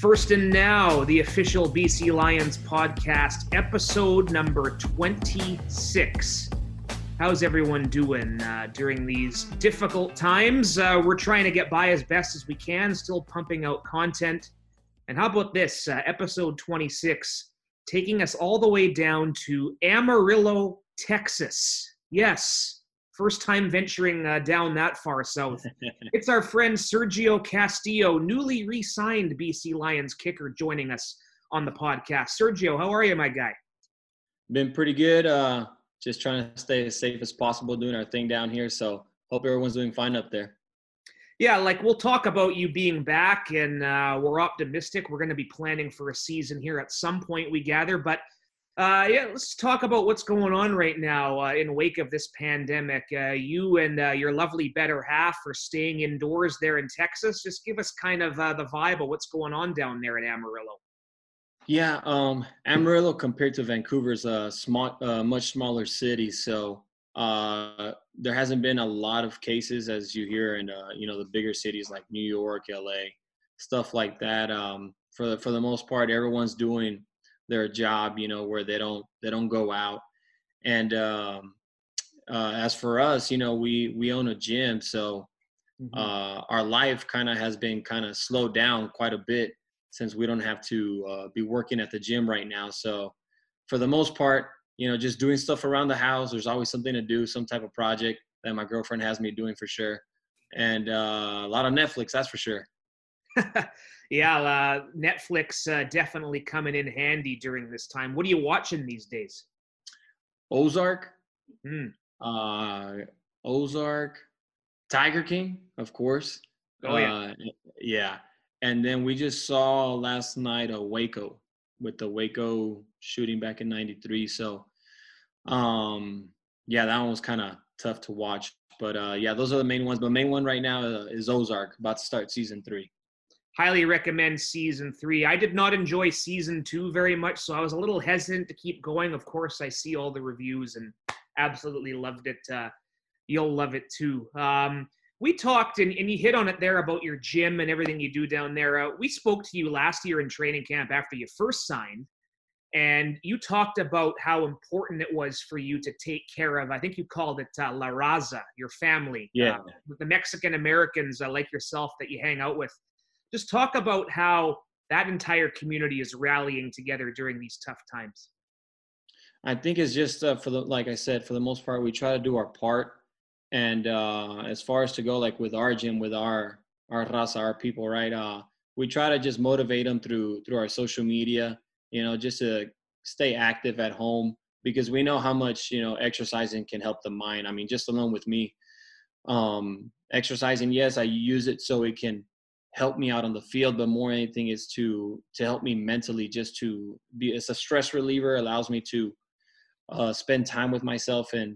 First and Now, the official BC Lions podcast, episode number 26. How's everyone doing during these difficult times? We're trying to get by as best as we can, still pumping out content. And how about this, episode 26, taking us all the way down to Amarillo, Texas. Yes, first time venturing down that far south. It's our friend Sergio Castillo, newly re-signed BC Lions kicker, joining us on the podcast. Sergio, how are you, my guy? Been pretty good. Just trying to stay as safe as possible doing our thing down here. So hope everyone's doing fine up there. Yeah, we'll talk about you being back, and we're optimistic. We're going to be planning for a season here at some point, we gather. But let's talk about what's going on right now in wake of this pandemic. You and your lovely better half are staying indoors there in Texas. Just give us kind of the vibe of what's going on down there in Amarillo. Yeah, Amarillo compared to Vancouver is a much smaller city. So there hasn't been a lot of cases as you hear in the bigger cities like New York, LA, stuff like that. For the most part, everyone's doing their job, where they don't go out. And as for us, we own a gym, so our life kind of has been kind of slowed down quite a bit since we don't have to be working at the gym right now. So for the most part, just doing stuff around the house. There's always something to do, some type of project that my girlfriend has me doing for sure. And a lot of Netflix, that's for sure. Yeah, Netflix definitely coming in handy during this time. What are you watching these days? Ozark, Ozark, Tiger King, of course. Oh, yeah. Yeah. And then we just saw last night a Waco with the Waco shooting back in 93. So, yeah, that one was kind of tough to watch. But, yeah, those are the main ones. But the main one right now is Ozark, about to start season 3. Highly recommend season 3. I did not enjoy season 2 very much, so I was a little hesitant to keep going. Of course, I see all the reviews and absolutely loved it. You'll love it too. We talked, and you hit on it there about your gym and everything you do down there. We spoke to you last year in training camp after you first signed, and you talked about how important it was for you to take care of, I think you called it La Raza, your family. Yeah. The Mexican-Americans like yourself that you hang out with. Just talk about how that entire community is rallying together during these tough times. I think it's just like I said, for the most part, we try to do our part. And as far as to go, like with our gym, with our raza, our people, right? We try to just motivate them through our social media, just to stay active at home, because we know how much, exercising can help the mind. I mean, just alone with me, exercising, yes, I use it so it can help me out on the field, but more than anything is to help me mentally, just to be, it's a stress reliever, allows me to spend time with myself and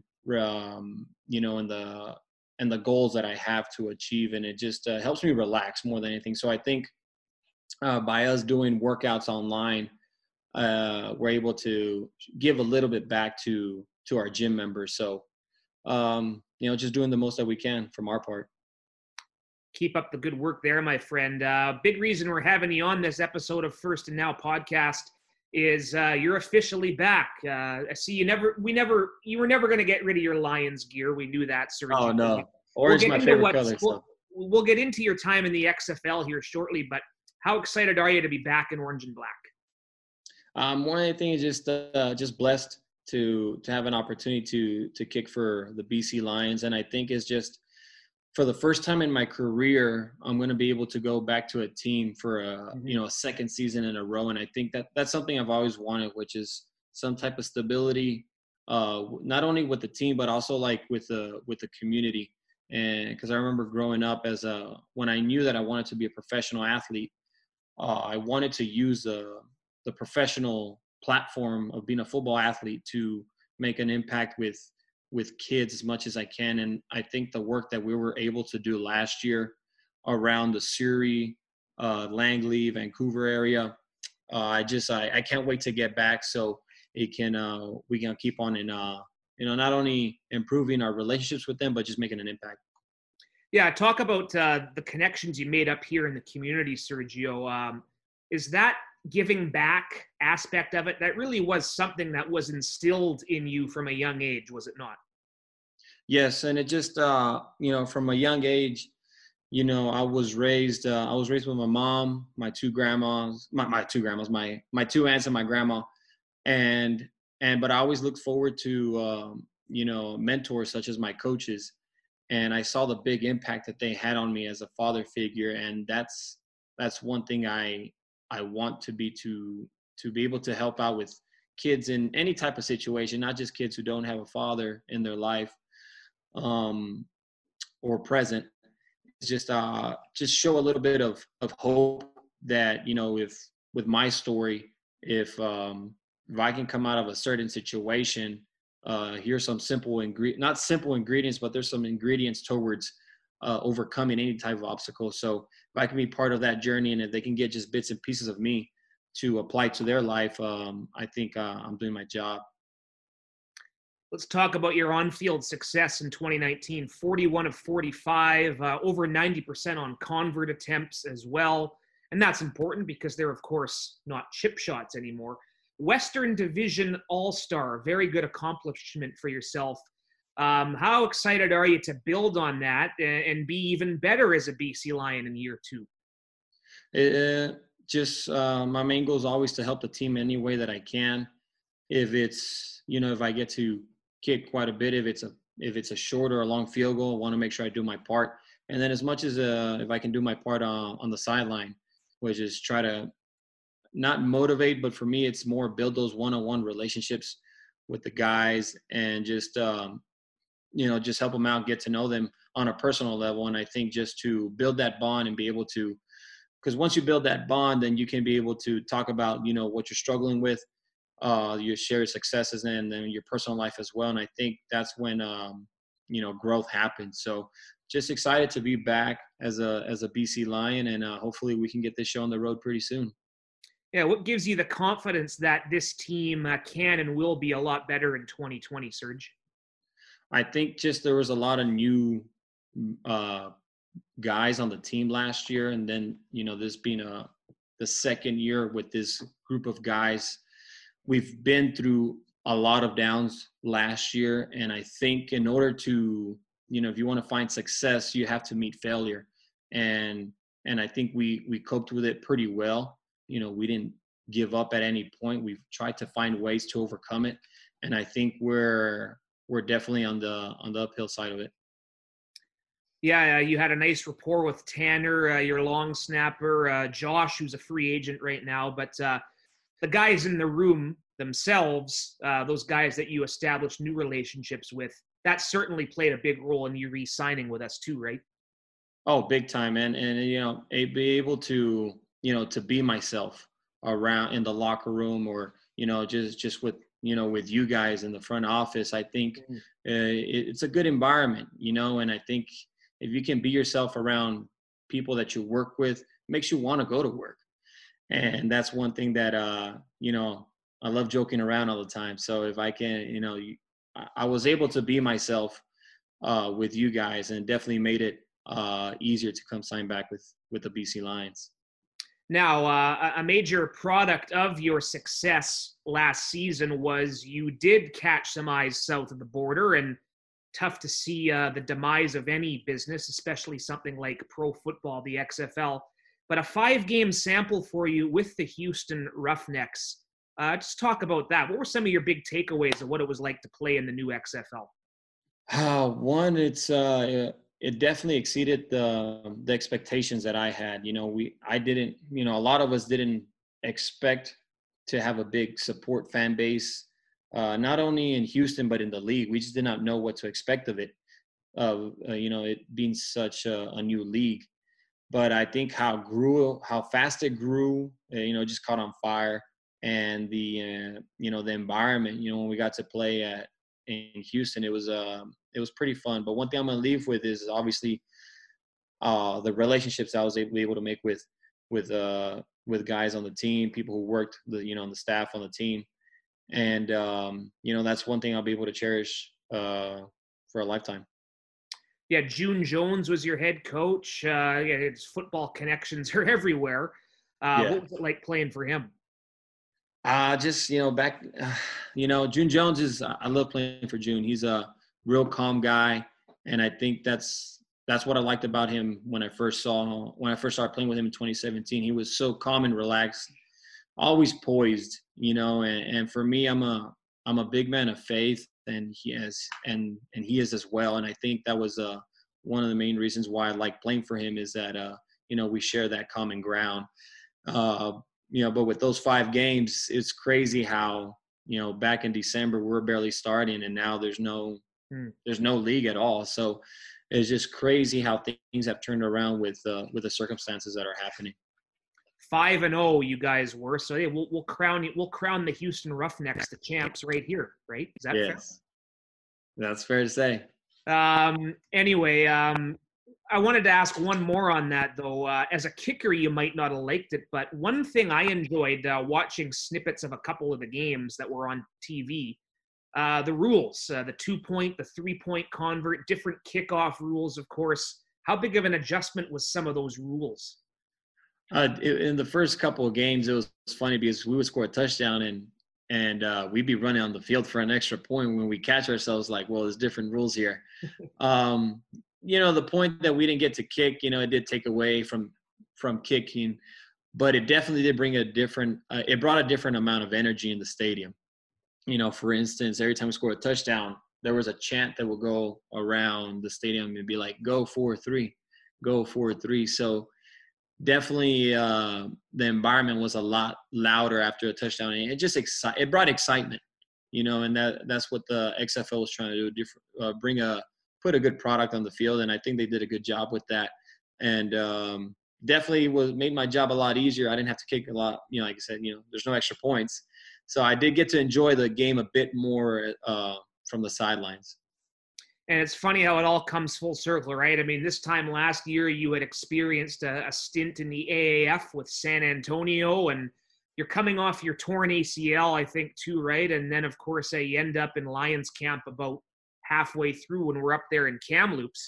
and the goals that I have to achieve, and it just helps me relax more than anything. So I think by us doing workouts online, we're able to give a little bit back to our gym members. So just doing the most that we can from our part. Keep up the good work there, my friend. Big reason we're having you on this episode of First and Now podcast is you're officially back. I see you were never going to get rid of your Lions gear. We knew that, Sergio. Oh, no. Orange is my favorite color. We'll get into your time in the XFL here shortly, but how excited are you to be back in orange and black? One of the things is just blessed to have an opportunity to kick for the BC Lions. And I think it's just, for the first time in my career, I'm going to be able to go back to a team for a second season in a row. And I think that's something I've always wanted, which is some type of stability, not only with the team, but also like with the community. And because I remember growing up when I knew that I wanted to be a professional athlete, I wanted to use the professional platform of being a football athlete to make an impact with kids as much as I can. And I think the work that we were able to do last year around the Surrey, Langley, Vancouver area, I can't wait to get back so we can keep on in not only improving our relationships with them, but just making an impact. Yeah, talk about the connections you made up here in the community, Sergio. Is that giving back aspect of it? That really was something that was instilled in you from a young age, was it not? Yes, and it just from a young age, I was raised with my mom, my two grandmas, my two aunts and my grandma, and but I always looked forward to mentors such as my coaches, and I saw the big impact that they had on me as a father figure, and that's one thing I want to be able to help out with kids in any type of situation, not just kids who don't have a father in their life um, or present. It's just show a little bit of hope that if with my story, if I can come out of a certain situation, here's some not simple ingredients, but there's some ingredients towards overcoming any type of obstacle. So if I can be part of that journey, and if they can get just bits and pieces of me to apply to their life, I think I'm doing my job. Let's talk about your on-field success in 2019. 41 of 45, over 90% on convert attempts as well. And that's important because they're, of course, not chip shots anymore. Western Division All-Star, very good accomplishment for yourself. How excited are you to build on that and be even better as a BC Lion in year two? My main goal is always to help the team any way that I can. If it's if I get to kick quite a bit, if it's a short or a long field goal, I want to make sure I do my part. And then as much as if I can do my part on the sideline, which is try to not motivate, but for me it's more build those one-on-one relationships with the guys, and just just help them out, get to know them on a personal level. And I think just to build that bond and be able to, because once you build that bond, then you can be able to talk about what you're struggling with, your shared successes, and then your personal life as well. And I think that's when growth happens. So just excited to be back as a BC Lion, and hopefully we can get this show on the road pretty soon. Yeah, what gives you the confidence that this team can and will be a lot better in 2020, Serge? I think just there was a lot of new guys on the team last year, and then this being the second year with this group of guys. We've been through a lot of downs last year, and I think in order to if you want to find success, you have to meet failure, and I think we coped with it pretty well. We didn't give up at any point. We've tried to find ways to overcome it, and I think we're definitely on the uphill side of it. Yeah, you had a nice rapport with Tanner, your long snapper, Josh, who's a free agent right now. But the guys in the room themselves, those guys that you established new relationships with, that certainly played a big role in you re-signing with us too, right? Oh, big time, man. And be able to to be myself around in the locker room, or just with with you guys in the front office. I think it's a good environment, and I think if you can be yourself around people that you work with, it makes you want to go to work. And that's one thing that I love joking around all the time. So if I can, I was able to be myself with you guys, and it definitely made it easier to come sign back with the BC Lions. Now, a major product of your success last season was you did catch some eyes south of the border, and tough to see the demise of any business, especially something like pro football, the XFL. But a 5-game sample for you with the Houston Roughnecks. Just talk about that. What were some of your big takeaways of what it was like to play in the new XFL? One, it definitely exceeded the expectations that I had. I didn't, a lot of us didn't expect to have a big support fan base, not only in Houston but in the league. We just did not know what to expect of it, it being such a new league. But I think how fast it grew, just caught on fire, and the the environment. When we got to play in Houston, it was pretty fun. But one thing I'm gonna leave with is obviously the relationships I was able to make with guys on the team, people who worked on the staff on the team, and that's one thing I'll be able to cherish for a lifetime. Yeah, June Jones was your head coach. His football connections are everywhere. Yeah. What was it like playing for him? Just, back, June Jones I love playing for June. He's a real calm guy. And I think that's what I liked about him when I first started playing with him in 2017. He was so calm and relaxed, always poised, and for me, I'm a big man of faith, and he is as well. And I think that was one of the main reasons why I like playing for him is that we share that common ground. Uh, but with those 5 games, it's crazy how back in December we're barely starting, and now there's no league at all. So it's just crazy how things have turned around with the circumstances that are happening. 5-0, you guys were. So yeah, we'll crown you. We'll crown the Houston Roughnecks the champs right here, right? Is that fair? That's fair to say. Anyway, I wanted to ask one more on that, though. As a kicker, you might not have liked it, but one thing I enjoyed watching snippets of a couple of the games that were on TV, the rules, the 2-point, the 3-point convert, different kickoff rules, of course. How big of an adjustment was some of those rules? In the first couple of games, it was funny because we would score a touchdown and we'd be running on the field for an extra point when we catch ourselves like, well, there's different rules here. The point that we didn't get to kick, it did take away from kicking, but it definitely did bring it brought a different amount of energy in the stadium. For instance, every time we scored a touchdown, there was a chant that would go around the stadium and be like, go 4-3, go 4-3. So definitely the environment was a lot louder after a touchdown. And it just it brought excitement, and that's what the XFL was trying to do, put a good product on the field. And I think they did a good job with that. And definitely made my job a lot easier. I didn't have to kick a lot, like I said, there's no extra points. So I did get to enjoy the game a bit more from the sidelines. And it's funny how it all comes full circle, right? I mean, this time last year, you had experienced a stint in the AAF with San Antonio, and you're coming off your torn ACL, I think, too, right? And then, of course, you end up in Lions camp about halfway through when we're up there in Kamloops.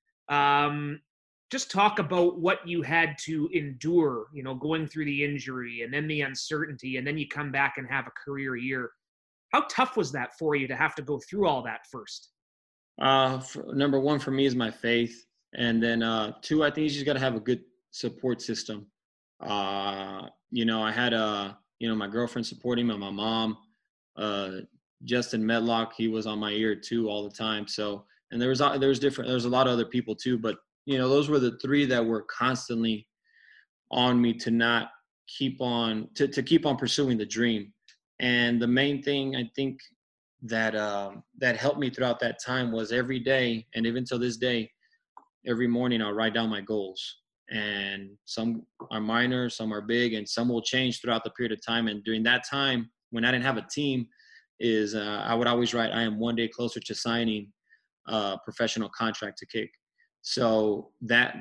Just talk about what you had to endure, going through the injury and then the uncertainty, and then you come back and have a career year. How tough was that for you to have to go through all that first? Number one for me is my faith. And then 2, I think you just got to have a good support system. I had my girlfriend supporting me, my mom, Justin Medlock, he was on my ear too all the time. So, and there was a lot of other people too, but those were the 3 that were constantly on me to not keep on pursuing the dream. And the main thing I think that helped me throughout that time was every day, and even till this day, every morning I'll write down my goals. And some are minor, some are big, and some will change throughout the period of time. And during that time, when I didn't have a team, I would always write, I am one day closer to signing a professional contract to kick. So that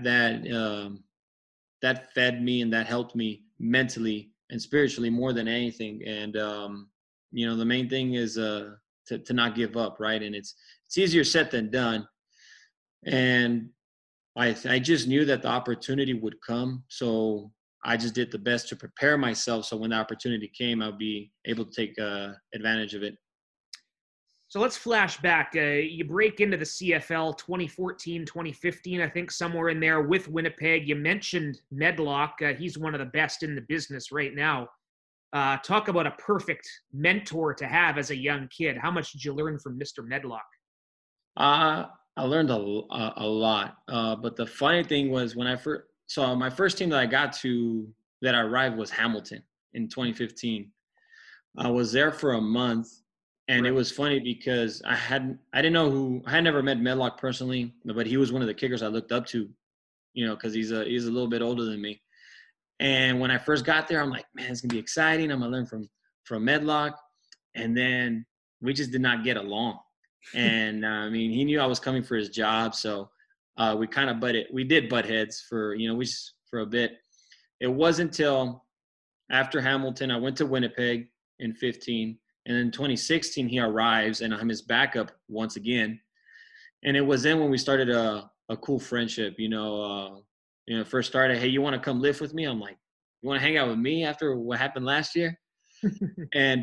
fed me and that helped me mentally and spiritually more than anything. And the main thing is to not give up, right? And it's easier said than done. And I just knew that the opportunity would come. So I just did the best to prepare myself so when the opportunity came, I'll be able to take advantage of it. So let's flash back. You break into the CFL 2014, 2015, I think somewhere in there with Winnipeg. You mentioned Medlock. He's one of the best in the business right now. Talk about a perfect mentor to have as a young kid. How much did you learn from Mr. Medlock? I learned a lot. But the funny thing was my first team that I arrived was Hamilton in 2015. I was there for a month, and It was funny because I had never met Medlock personally, but he was one of the kickers I looked up to, because he's a little bit older than me. And when I first got there, I'm like, man, it's gonna be exciting. I'm gonna learn from Medlock, and then we just did not get along. And he knew I was coming for his job, so we kind of butt heads for a bit. It wasn't until after Hamilton, I went to Winnipeg in 15, and in 2016 he arrives, and I'm his backup once again. And it was then when we started a cool friendship. First started, hey, you want to come live with me? I'm like, you want to hang out with me after what happened last year? And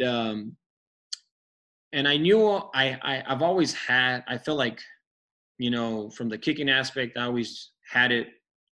I knew I've always had, I feel like, you know, from the kicking aspect, I always had it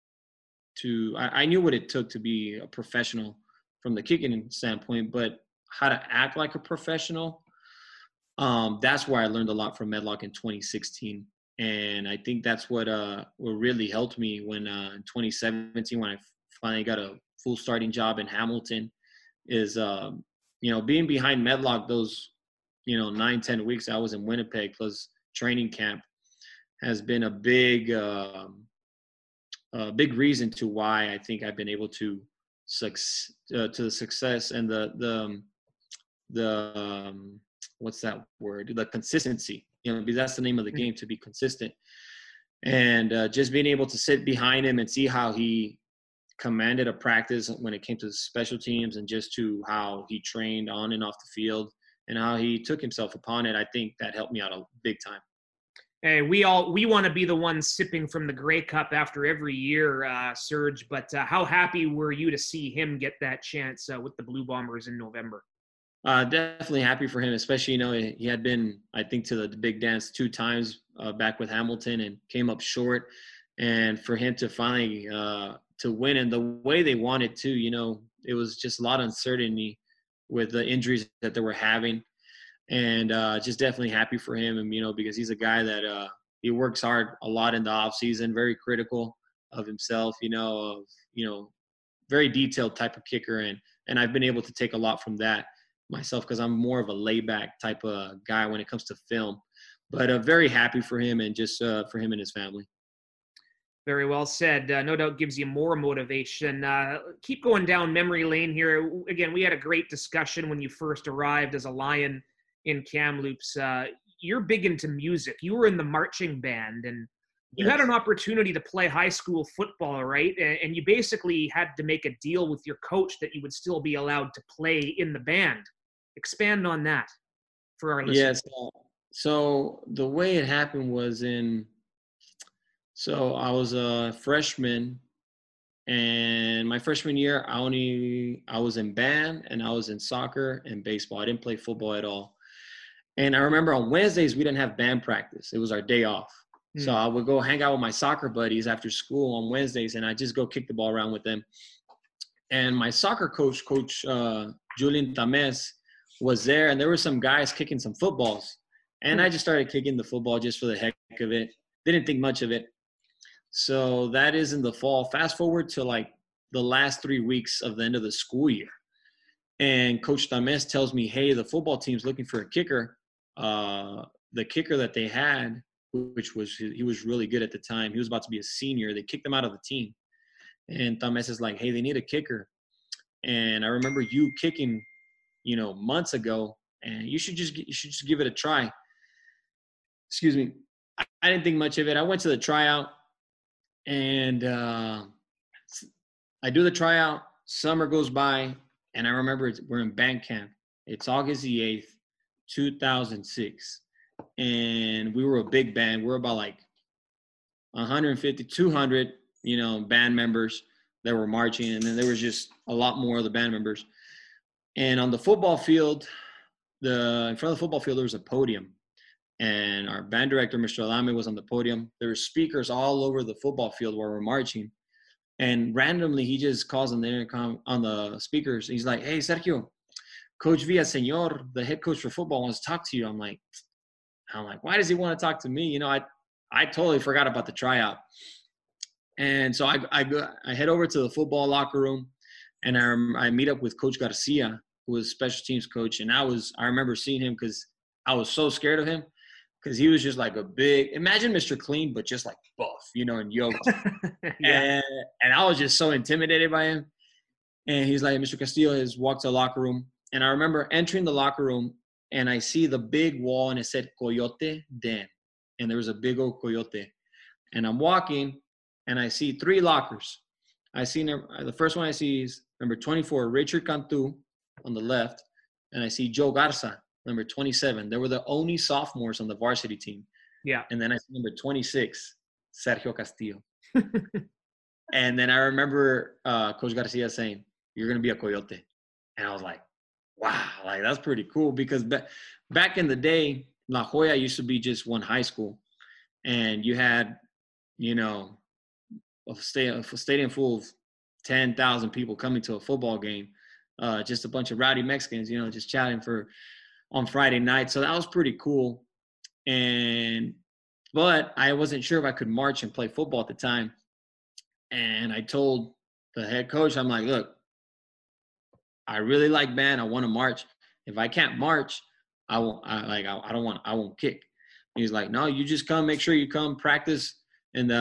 I knew what it took to be a professional from the kicking standpoint, but how to act like a professional, that's where I learned a lot from Medlock in 2016. And I think that's what really helped me when in 2017, when I finally got a full starting job in Hamilton, is, you know, being behind Medlock those, you know, 9-10 weeks I was in Winnipeg plus training camp has been a big reason to why I think I've been able to the success and the what's that word? The consistency. You know, because that's the name of the game, to be consistent. And just being able to sit behind him and see how he commanded a practice when it came to special teams, and just to how he trained on and off the field, and how he took himself upon it, I think that helped me out a big time. Hey, we want to be the ones sipping from the Grey Cup after every year, Serge. But how happy were you to see him get that chance with the Blue Bombers in November? Definitely happy for him, especially, you know, he had been, I think, to the big dance 2 times back with Hamilton and came up short. And for him to finally to win, and the way they wanted to, you know, it was just a lot of uncertainty with the injuries that they were having. And just definitely happy for him, and, you know, because he's a guy that he works hard a lot in the off season, very critical of himself, you know, very detailed type of kicker. And I've been able to take a lot from that myself, because I'm more of a layback type of guy when it comes to film. But very happy for him, and just for him and his family. Very well said. No doubt gives you more motivation. Keep going down memory lane here. Again, we had a great discussion when you first arrived as a Lion in Kamloops. You're big into music. You were in the marching band, and you had an opportunity to play high school football, right? And you basically had to make a deal with your coach that you would still be allowed to play in the band. Expand on that for our listeners. Yes. So the way it happened was so I was a freshman, and my freshman year, I was in band, and I was in soccer and baseball. I didn't play football at all. And I remember on Wednesdays, we didn't have band practice. It was our day off. So I would go hang out with my soccer buddies after school on Wednesdays, and I just go kick the ball around with them. And my soccer coach, Coach Julian Tames, was there, and there were some guys kicking some footballs. And I just started kicking the football just for the heck of it. Didn't think much of it. So that is in the fall. Fast forward to like the last 3 weeks of the end of the school year. And Coach Tames tells me, hey, the football team's looking for a kicker. The kicker that they had, he was really good at the time. He was about to be a senior. They kicked him out of the team. And Tames is like, hey, they need a kicker. And I remember you kicking, you know, months ago, and you should just give it a try. Excuse me. I didn't think much of it. I went to the tryout, and I do the tryout. Summer goes by, and I remember we're in band camp. It's August the 8th, 2006. And we were a big band. We're about like 150, 200, you know, band members that were marching. And then there was just a lot more of the band members. And on the football field, in front of the football field, there was a podium. And our band director, Mr. Alame, was on the podium. There were speakers all over the football field where we're marching. And randomly, he just calls on the intercom, on the speakers. He's like, hey, Sergio, Coach Villaseñor, the head coach for football, wants to talk to you. I'm like, why does he want to talk to me? You know, I totally forgot about the tryout. And so I head over to the football locker room, and I meet up with Coach Garcia, who was special teams coach. And I remember seeing him because I was so scared of him, because he was just like a big, imagine Mr. Clean, but just like buff, you know, and yoked. Yeah. And I was just so intimidated by him. And he's like, Mr. Castillo has walked to the locker room. And I remember entering the locker room, and I see the big wall, and it said Coyote Den. And there was a big old coyote. And I'm walking, and I see 3 lockers. The first one I see is number 24, Richard Cantu on the left. And I see Joe Garza, number 27. They were the only sophomores on the varsity team. Yeah. And then I see number 26, Sergio Castillo. And then I remember Coach Garcia saying, you're going to be a Coyote. And I was like, wow, like that's pretty cool because back in the day, La Jolla used to be just one high school. And you had, you know, a stadium full of 10,000 people coming to a football game. Just a bunch of rowdy Mexicans, you know, just chatting on Friday night. So that was pretty cool. But I wasn't sure if I could march and play football at the time. And I told the head coach, I'm like, look, I really like band. I want to march. If I can't march, I won't. I won't kick. And he's like, no, you just come. Make sure you come practice. And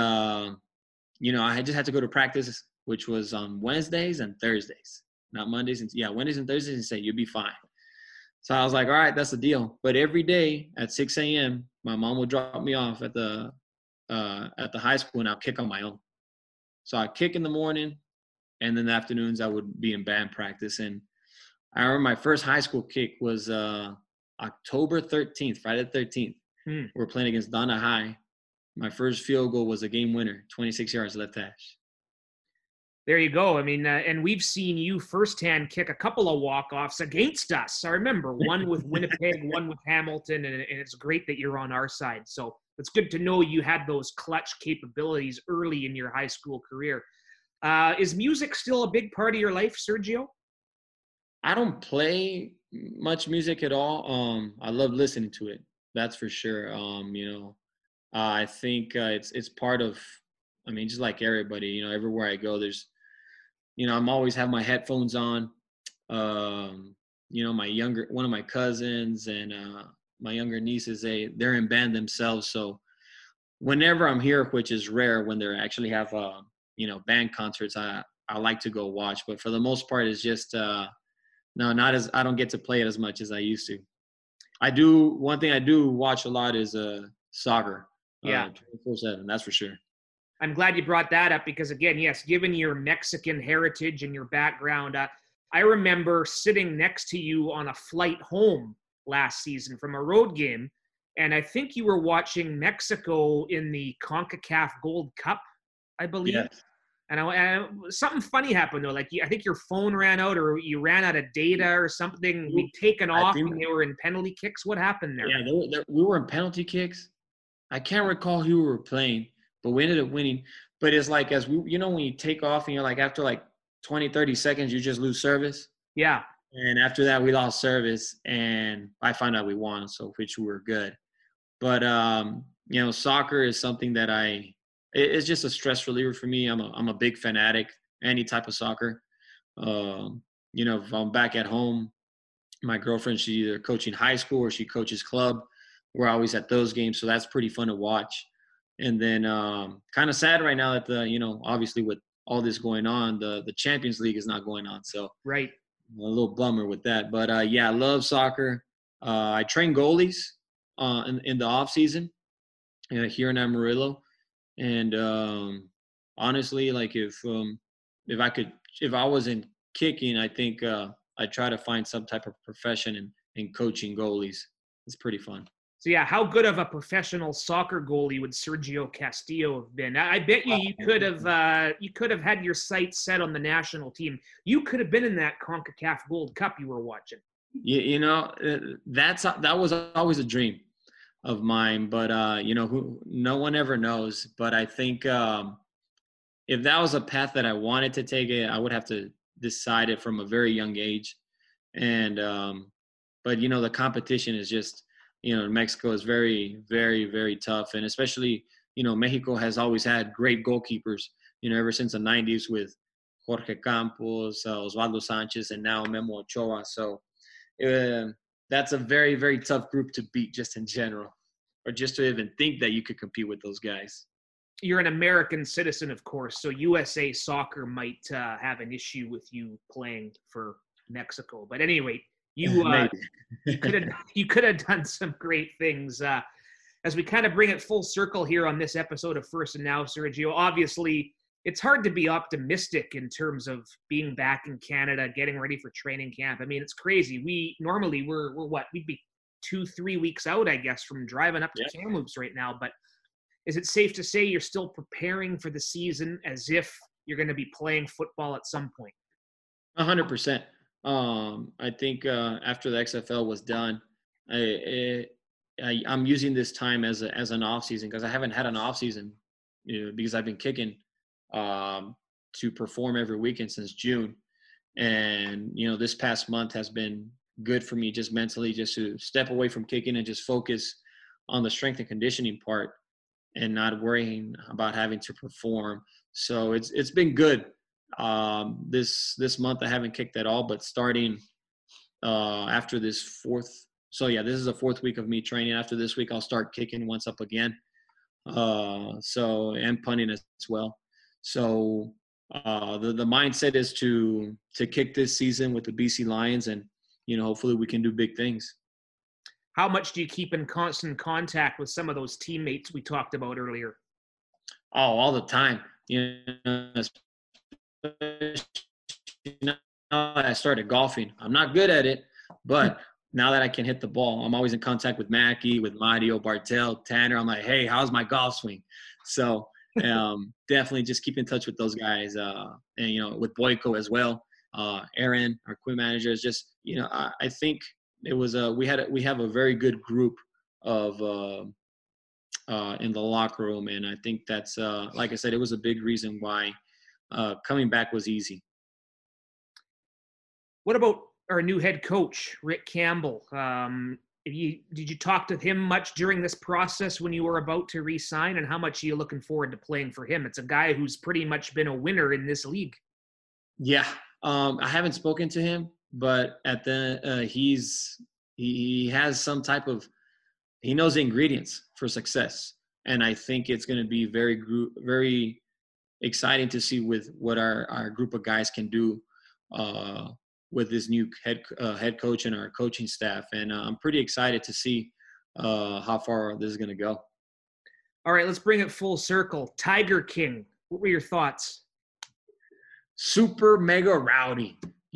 I just had to go to practice, which was on Wednesdays and Thursdays, not Mondays. Wednesdays and Thursdays. And say you'll be fine. So I was like, all right, that's the deal. But every day at 6 a.m., my mom would drop me off at the high school, and I'll kick on my own. So I kick in the morning, and then the afternoons I would be in band practice. And I remember my first high school kick was October 13th, Friday the 13th. We're playing against Donna High. My first field goal was a game winner, 26 yards left hash. There you go. I mean, and we've seen you firsthand kick a couple of walk-offs against us. I remember one with Winnipeg, one with Hamilton, and it's great that you're on our side. So it's good to know you had those clutch capabilities early in your high school career. Is music still a big part of your life, Sergio? I don't play much music at all. I love listening to it. That's for sure. I think it's part of, just like everybody, everywhere I go, there's, I'm always have my headphones on. One of my cousins and my younger nieces, they're in band themselves. So whenever I'm here, which is rare when they actually have, band concerts, I like to go watch. But for the most part, it's just, I don't get to play it as much as I used to. One thing I do watch a lot is soccer. Yeah. 24/7, that's for sure. I'm glad you brought that up because, again, yes, given your Mexican heritage and your background, I remember sitting next to you on a flight home last season from a road game, and I think you were watching Mexico in the CONCACAF Gold Cup, I believe. Yes. And something funny happened, though. Like, I think your phone ran out or you ran out of data or something. We'd taken off and they were in penalty kicks. What happened there? Yeah, we were in penalty kicks. I can't recall who we were playing, but we ended up winning. But it's like when you take off and you're like after like 20, 30 seconds, you just lose service. Yeah. And after that, we lost service, and I found out we won, so which we were good. But soccer is something that it's just a stress reliever for me. I'm a big fanatic, any type of soccer. If I'm back at home, my girlfriend, she's either coaching high school or she coaches club. We're always at those games, so that's pretty fun to watch. And then kind of sad right now that obviously with all this going on, the Champions League is not going on. So right, a little bummer with that. But I love soccer. I train goalies in the off season here in Amarillo. And honestly, like if I wasn't kicking, I think I'd try to find some type of profession in coaching goalies. It's pretty fun. So yeah, how good of a professional soccer goalie would Sergio Castillo have been? I bet you could have had your sights set on the national team. You could have been in that CONCACAF Gold Cup you were watching. That was always a dream of mine, but no one ever knows. But I think if that was a path that I wanted to take I would have to decide it from a very young age. And but the competition is just Mexico is very, very, very tough, and especially Mexico has always had great goalkeepers ever since the 90s with Jorge Campos, Osvaldo Sanchez, and now Memo Ochoa. So that's a very, very tough group to beat just in general, or just to even think that you could compete with those guys. You're an American citizen, of course, so USA Soccer might have an issue with you playing for Mexico. But anyway, you could have done some great things. As we kind of bring it full circle here on this episode of First and Now, Sergio, obviously it's hard to be optimistic in terms of being back in Canada, getting ready for training camp. I mean, it's crazy. We're what? We'd be 2-3 weeks out, I guess, from driving up to Kamloops right now. But is it safe to say you're still preparing for the season as if you're going to be playing football at some point? 100%. I think after the XFL was done, I'm using this time as an off season because I haven't had an off season, because I've been kicking to perform every weekend since June, and this past month has been good for me just mentally, just to step away from kicking and just focus on the strength and conditioning part and not worrying about having to perform. So it's been good. This month I haven't kicked at all, but starting after this fourth. So yeah, this is the fourth week of me training. After this week, I'll start kicking once up again. And punting as well. So the mindset is to kick this season with the BC Lions, and hopefully we can do big things. How much do you keep in constant contact with some of those teammates we talked about earlier? Oh, all the time. Now I started golfing. I'm not good at it, but now that I can hit the ball, I'm always in contact with Mackie, with Mario, Bartel, Tanner. I'm like, hey, how's my golf swing? So definitely just keep in touch with those guys, and with Boyko as well. Aaron, our queen manager, is just I think it was we have a very good group of in the locker room, and I think that's like I said, it was a big reason why coming back was easy. What about our new head coach, Rick Campbell? Did you talk to him much during this process when you were about to re-sign, and how much are you looking forward to playing for him? It's a guy who's pretty much been a winner in this league. Yeah, I haven't spoken to him, but at the he has some type of, he knows the ingredients for success, and I think it's going to be very exciting to see with what our group of guys can do with this new head coach and our coaching staff, and I'm pretty excited to see how far this is going to go. All right, let's bring it full circle. Tiger King, what were your thoughts? Super mega rowdy.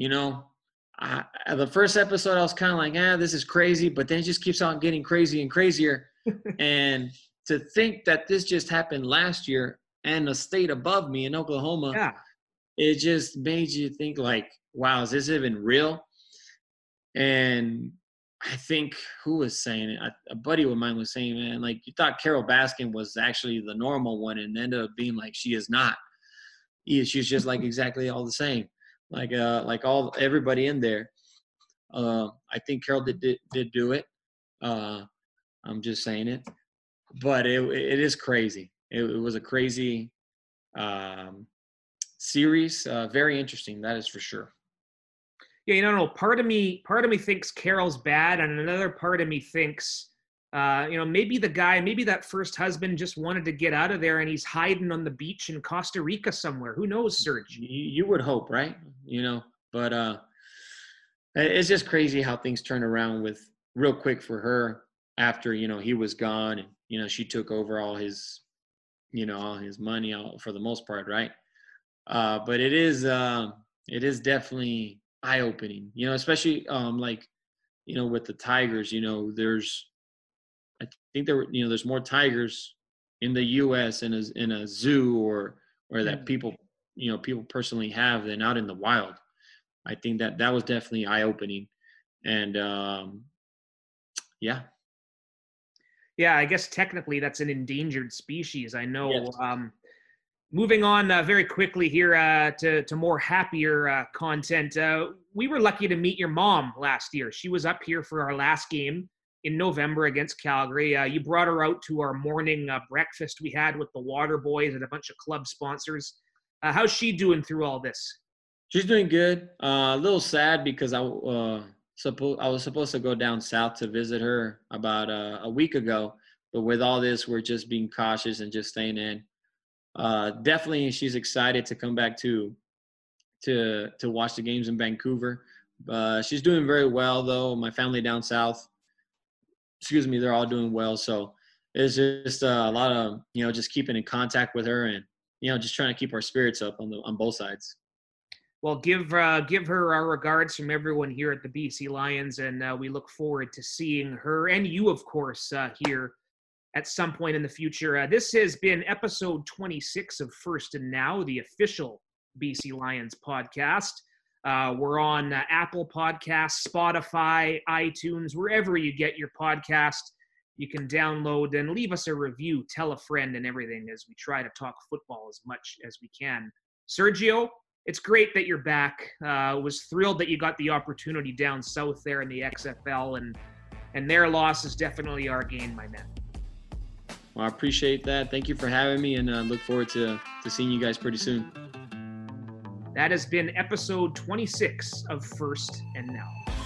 The first episode I was kind of like, this is crazy, but then it just keeps on getting crazy and crazier. And to think that this just happened last year and the state above me in Oklahoma, yeah, it just made you think like, wow, is this even real? And I think, who was saying it? A buddy of mine was saying, man, like, you thought Carol Baskin was actually the normal one, and ended up being like, she is not. She's just like exactly all the same, like everybody in there. I think Carol did do it. I'm just saying it, but it is crazy. It was a crazy series. Very interesting, that is for sure. Yeah, part of me thinks Carol's bad, and another part of me thinks, maybe that first husband just wanted to get out of there, and he's hiding on the beach in Costa Rica somewhere. Who knows, Serge? You would hope, right? But it's just crazy how things turn around with real quick for her after he was gone, and she took over all his money for the most part, right? But it is definitely eye-opening, especially with the tigers. I think there's more tigers in the U.S. in a zoo or that people personally have than out in the wild. I think that was definitely eye-opening, and yeah. I guess technically that's an endangered species. I know. Yes. Moving on very quickly here to more happier content. We were lucky to meet your mom last year. She was up here for our last game in November against Calgary. You brought her out to our morning breakfast we had with the Water Boys and a bunch of club sponsors. How's she doing through all this? She's doing good. A little sad because I was supposed to go down south to visit her about a week ago, but with all this, we're just being cautious and just staying in. Definitely, she's excited to come back to watch the games in Vancouver. She's doing very well, though. My family down south, they're all doing well. So it's just a lot of just keeping in contact with her, and just trying to keep our spirits up on both sides. Well, give her our regards from everyone here at the BC Lions, and we look forward to seeing her and you, of course, here at some point in the future. This has been episode 26 of First and Now, the official BC Lions podcast. We're on Apple Podcasts, Spotify, iTunes, wherever you get your podcast. You can download and leave us a review, tell a friend and everything as we try to talk football as much as we can. Sergio, it's great that you're back. Was thrilled that you got the opportunity down south there in the XFL, and their loss is definitely our gain, my man. Well, I appreciate that. Thank you for having me, and look forward to seeing you guys pretty soon. That has been episode 26 of First and Now.